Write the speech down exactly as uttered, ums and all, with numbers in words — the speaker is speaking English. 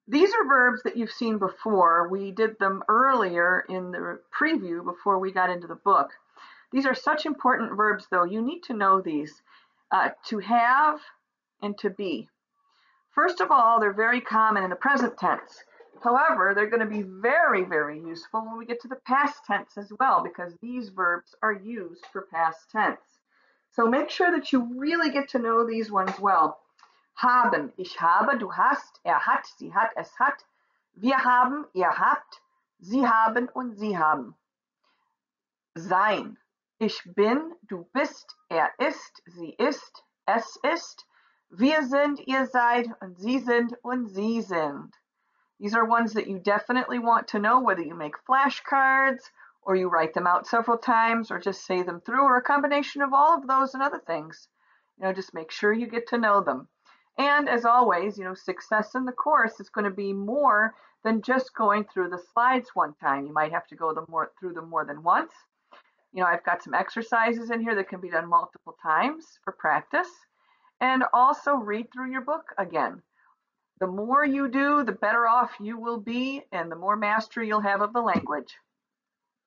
These are verbs that you've seen before. We did them earlier in the preview before we got into the book. These are such important verbs, though. You need to know these. Uh, to have and to be. First of all, they're very common in the present tense. However, they're going to be very, very useful when we get to the past tense as well, because these verbs are used for past tense. So make sure that you really get to know these ones well. Haben, ich habe, du hast, er hat, sie hat, es hat, wir haben, ihr habt, sie haben und sie haben. Sein, ich bin, du bist, er ist, sie ist, es ist, wir sind, ihr seid, und sie sind und sie sind. These are ones that you definitely want to know, whether you make flashcards or you write them out several times or just say them through, or a combination of all of those and other things. You know, just make sure you get to know them. And as always, you know, success in the course is going to be more than just going through the slides one time. You might have to go the more, through them more than once. You know, I've got some exercises in here that can be done multiple times for practice. And also read through your book again. The more you do, the better off you will be, and the more mastery you'll have of the language.